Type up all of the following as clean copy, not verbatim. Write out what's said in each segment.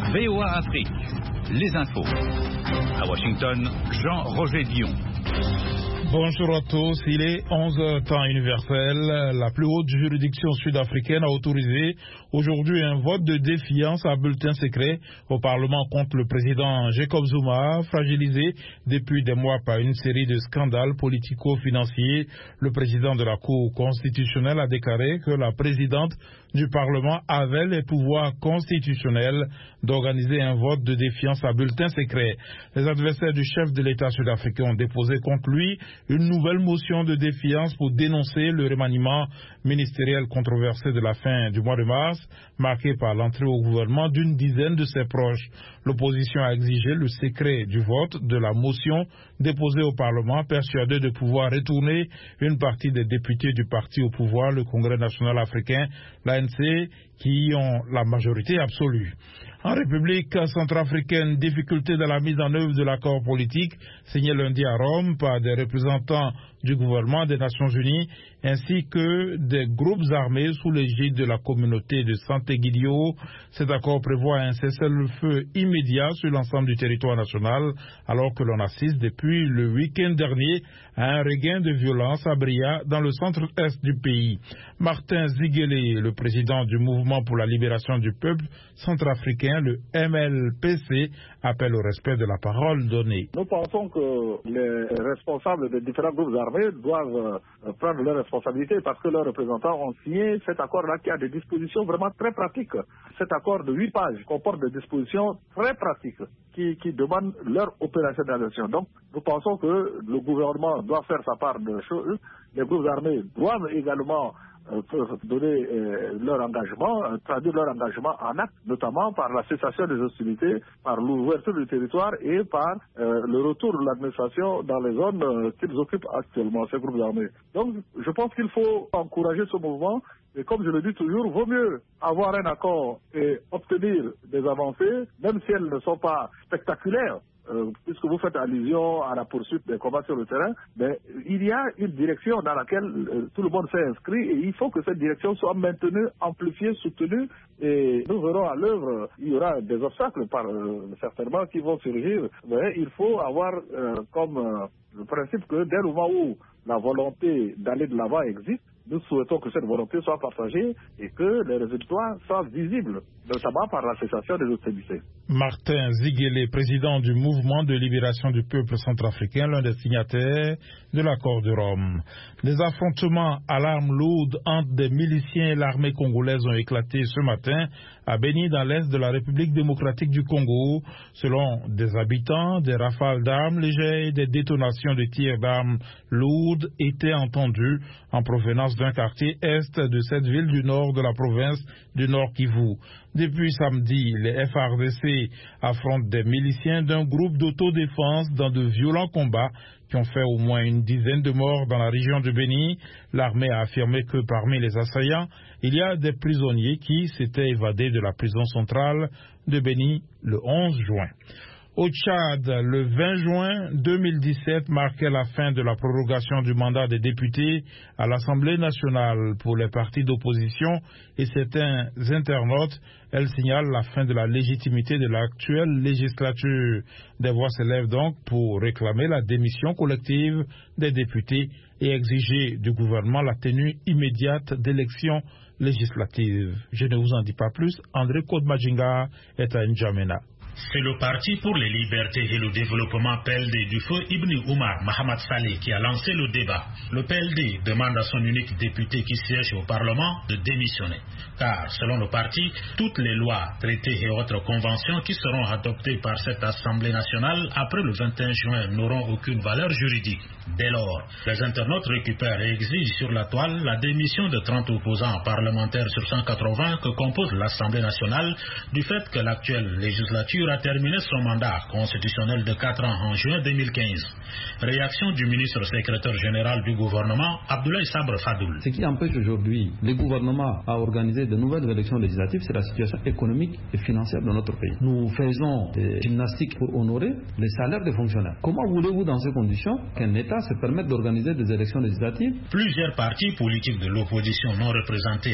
VOA Afrique, les infos. À Washington, Jean-Roger Dion. Bonjour à tous, il est 11h temps universel. La plus haute juridiction sud-africaine a autorisé aujourd'hui un vote de défiance à bulletin secret au Parlement contre le président Jacob Zuma, fragilisé depuis des mois par une série de scandales politico-financiers. Le président de la Cour constitutionnelle a déclaré que la présidente du Parlement avait les pouvoirs constitutionnels d'organiser un vote de défiance à bulletin secret. Les adversaires du chef de l'État sud-africain ont déposé contre lui une nouvelle motion de défiance pour dénoncer le remaniement ministériel controversé de la fin du mois de mars, marqué par l'entrée au gouvernement d'une dizaine de ses proches. L'opposition a exigé le secret du vote de la motion déposée au Parlement, persuadée de pouvoir retourner une partie des députés du parti au pouvoir, le Congrès national africain, l'ANC, qui ont la majorité absolue. En République centrafricaine, difficulté dans la mise en œuvre de l'accord politique signé lundi à Rome par des représentants du gouvernement des Nations Unies ainsi que des groupes armés sous l'égide de la communauté de Santé-Guidio. Cet accord prévoit un cessez-le-feu immédiat sur l'ensemble du territoire national alors que l'on assiste depuis le week-end dernier à un regain de violence à Bria dans le centre-est du pays. Martin Ziguele, le président du Mouvement pour la libération du peuple centrafricain, le MLPC, appelle au respect de la parole donnée. Nous pensons que les responsables des différents groupes armés doivent prendre leurs responsabilités parce que leurs représentants ont signé cet accord-là qui a des dispositions vraiment très pratiques. Cet accord de 8 pages comporte des dispositions très pratiques qui demandent leur opérationnalisation. Donc, nous pensons que le gouvernement doit faire sa part de choses. Les groupes armés doivent également donner leur engagement, traduire leur engagement en actes, notamment par la cessation des hostilités, par l'ouverture du territoire et par le retour de l'administration dans les zones qu'ils occupent actuellement, ces groupes armés. Donc, je pense qu'il faut encourager ce mouvement. Et comme je le dis toujours, vaut mieux avoir un accord et obtenir des avancées, même si elles ne sont pas spectaculaires, puisque vous faites allusion à la poursuite des combats sur le terrain, mais il y a une direction dans laquelle tout le monde s'est inscrit et il faut que cette direction soit maintenue, amplifiée, soutenue et nous verrons à l'œuvre, il y aura des obstacles certainement qui vont surgir, mais il faut avoir comme le principe que dès le moment où la volonté d'aller de l'avant existe, nous souhaitons que cette volonté soit partagée et que les résultats soient visibles, notamment par la cessation des hostilités. Martin Ziguele, président du Mouvement de libération du peuple centrafricain, l'un des signataires de l'accord de Rome. Des affrontements à l'arme lourde entre des miliciens et l'armée congolaise ont éclaté ce matin à Beni, dans l'est de la République démocratique du Congo. Selon des habitants, des rafales d'armes légères et des détonations de tirs d'armes lourdes étaient entendues en provenance d'un quartier est de cette ville du nord de la province du Nord Kivu. Depuis samedi, les FARDC affrontent des miliciens d'un groupe d'autodéfense dans de violents combats qui ont fait au moins une dizaine de morts dans la région de Beni. L'armée a affirmé que parmi les assaillants, il y a des prisonniers qui s'étaient évadés de la prison centrale de Beni le 11 juin. Au Tchad, le 20 juin 2017 marquait la fin de la prorogation du mandat des députés à l'Assemblée nationale pour les partis d'opposition et certains internautes. Elle signale la fin de la légitimité de l'actuelle législature. Des voix s'élèvent donc pour réclamer la démission collective des députés et exiger du gouvernement la tenue immédiate d'élections législatives. Je ne vous en dis pas plus. André Kodmajinga est à N'Djamena. C'est le Parti pour les libertés et le développement PLD du feu Ibn Oumar Mahamad Saleh qui a lancé le débat. Le PLD demande à son unique député qui siège au Parlement de démissionner. Car, selon le parti, toutes les lois, traités et autres conventions qui seront adoptées par cette Assemblée nationale après le 21 juin n'auront aucune valeur juridique. Dès lors, les internautes récupèrent et exigent sur la toile la démission de 30 opposants parlementaires sur 180 que compose l'Assemblée nationale du fait que l'actuelle législature a terminé son mandat constitutionnel de 4 ans en juin 2015. Réaction du ministre secrétaire général du gouvernement, Abdoulaye Sabre Fadoul. Ce qui empêche aujourd'hui le gouvernement à organiser de nouvelles élections législatives, c'est la situation économique et financière de notre pays. Nous faisons des gymnastiques pour honorer les salaires des fonctionnaires. Comment voulez-vous dans ces conditions qu'un État se permette d'organiser des élections législatives? Plusieurs partis politiques de l'opposition non représentés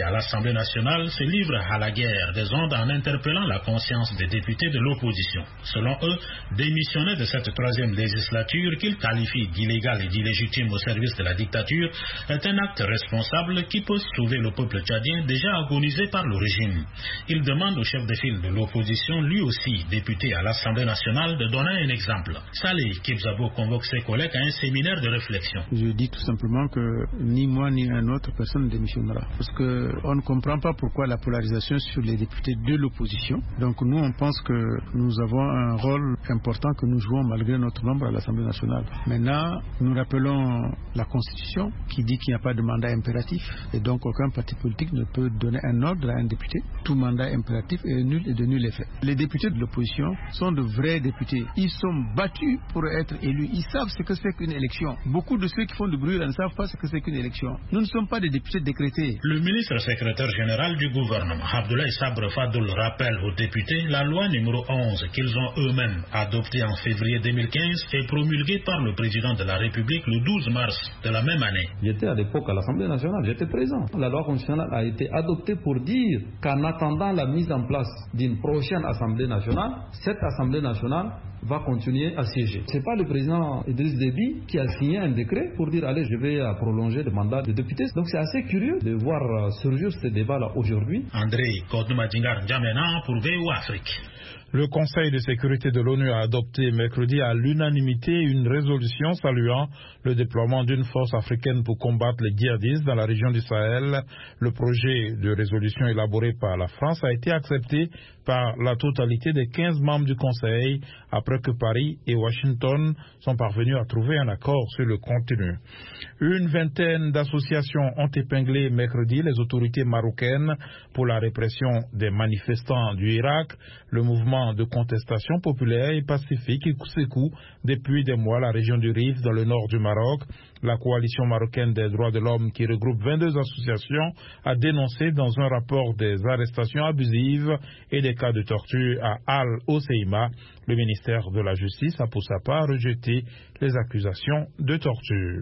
à l'Assemblée nationale se livrent à la guerre des ondes en interpellant la conscience des députés de l'opposition. Selon eux, démissionner de cette troisième législature qu'ils qualifient d'illégale et d'illégitime au service de la dictature est un acte responsable qui peut sauver le peuple tchadien déjà agonisé par le régime. Il demande au chef de file de l'opposition, lui aussi député à l'Assemblée nationale, de donner un exemple. Saleh Kebzabo convoque ses collègues à un séminaire de réflexion. Je dis tout simplement que ni moi ni un autre personne ne démissionnera. Parce qu'on ne comprend pas pourquoi la polarisation sur les députés de l'opposition. Donc nous, on pense que nous avons un rôle important que nous jouons malgré notre nombre à l'Assemblée nationale. Maintenant, nous rappelons la Constitution qui dit qu'il n'y a pas de mandat impératif et donc aucun parti politique ne peut donner un ordre à un député. Tout mandat impératif est nul et de nul effet. Les députés de l'opposition sont de vrais députés. Ils sont battus pour être élus. Ils savent ce que c'est qu'une élection. Beaucoup de ceux qui font du bruit ne savent pas ce que c'est qu'une élection. Nous ne sommes pas des députés décrétés. Le ministre secrétaire général du gouvernement, Abdoulaye Sabre Fadoul, rappelle aux députés la loi numéro 11 qu'ils ont eux-mêmes adoptée en février 2015 et promulguée par le président de la République le 12 mars de la même année. J'étais à l'époque à l'Assemblée nationale, j'étais présent. La loi constitutionnelle a été adoptée pour dire qu'en attendant la mise en place d'une prochaine Assemblée nationale, cette Assemblée nationale va continuer à siéger. Ce n'est pas le président Idriss Déby qui a signé un décret pour dire allez, je vais prolonger le mandat de député. Donc c'est assez curieux de voir surgir ce débat-là aujourd'hui. André Kodoumadingar Djamena pour VO Afrique. Le Conseil de sécurité de l'ONU a adopté mercredi à l'unanimité une résolution saluant le déploiement d'une force africaine pour combattre les djihadistes dans la région du Sahel. Le projet de résolution élaboré par la France a été accepté par la totalité des 15 membres du Conseil après que Paris et Washington sont parvenus à trouver un accord sur le contenu. Une vingtaine d'associations ont épinglé mercredi les autorités marocaines pour la répression des manifestants du Irak. Le mouvement de contestation populaire et pacifique qui secoue depuis des mois la région du Rif dans le nord du Maroc. La coalition marocaine des droits de l'homme qui regroupe 22 associations a dénoncé dans un rapport des arrestations abusives et des cas de torture à Al-Hoceima. Le ministère de la Justice a pour sa part rejeté les accusations de torture.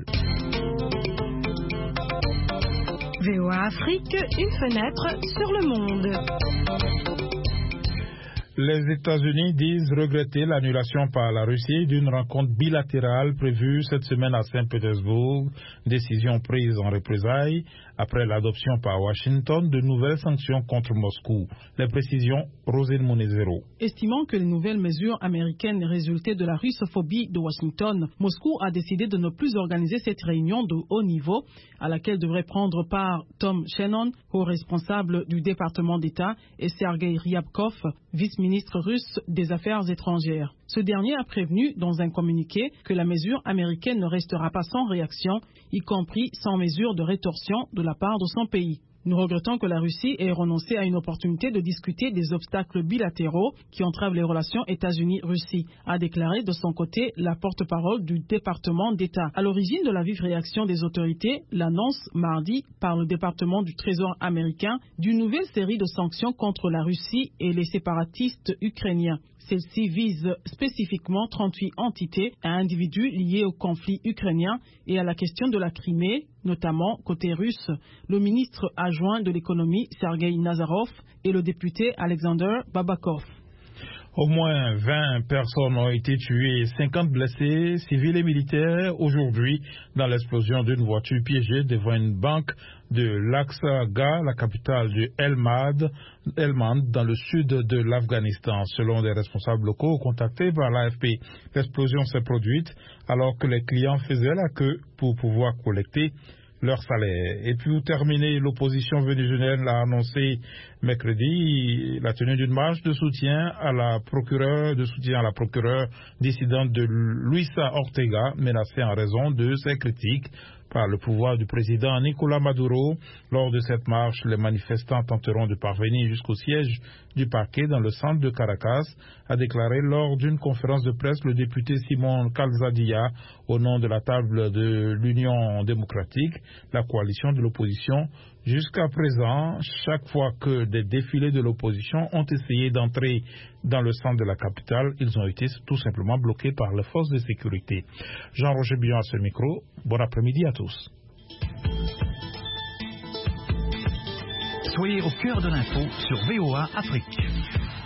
VOA Afrique, une fenêtre sur le monde. Les États-Unis disent regretter l'annulation par la Russie d'une rencontre bilatérale prévue cette semaine à Saint-Pétersbourg, décision prise en représailles après l'adoption par Washington de nouvelles sanctions contre Moscou. Les précisions, Rosine Monezero. Estimant que les nouvelles mesures américaines résultaient de la russophobie de Washington, Moscou a décidé de ne plus organiser cette réunion de haut niveau à laquelle devraient prendre part Tom Shannon, haut responsable du département d'État, et Sergei Ryabkov, vice-ministre russe des Affaires étrangères. Ce dernier a prévenu dans un communiqué que la mesure américaine ne restera pas sans réaction, y compris sans mesure de rétorsion de la part de son pays. Nous regrettons que la Russie ait renoncé à une opportunité de discuter des obstacles bilatéraux qui entravent les relations États-Unis-Russie, a déclaré de son côté la porte-parole du département d'État. À l'origine de la vive réaction des autorités, l'annonce mardi par le département du Trésor américain d'une nouvelle série de sanctions contre la Russie et les séparatistes ukrainiens. Celle-ci vise spécifiquement 38 entités et individus liés au conflit ukrainien et à la question de la Crimée, notamment côté russe. Le ministre adjoint de l'économie, Sergei Nazarov, et le député Alexander Babakov. Au moins 20 personnes ont été tuées et 50 blessés, civils et militaires, aujourd'hui dans l'explosion d'une voiture piégée devant une banque de Laxaga, la capitale du Helmand, dans le sud de l'Afghanistan. Selon des responsables locaux contactés par l'AFP, l'explosion s'est produite alors que les clients faisaient la queue pour pouvoir collecter leur salaire. Et puis, pour terminer, l'opposition vénézuélienne a annoncé mercredi la tenue d'une marche de soutien à la procureure dissidente de Luisa Ortega, menacée en raison de ses critiques par le pouvoir du président Nicolás Maduro. Lors de cette marche, les manifestants tenteront de parvenir jusqu'au siège du parquet dans le centre de Caracas, a déclaré lors d'une conférence de presse le député Simon Calzadilla au nom de la table de l'Union démocratique, la coalition de l'opposition. Jusqu'à présent, chaque fois que des défilés de l'opposition ont essayé d'entrer dans le centre de la capitale, ils ont été tout simplement bloqués par les forces de sécurité. Jean-Roger Billon à ce micro. Bon après-midi à tous. Soyez au cœur de l'info sur VOA Afrique.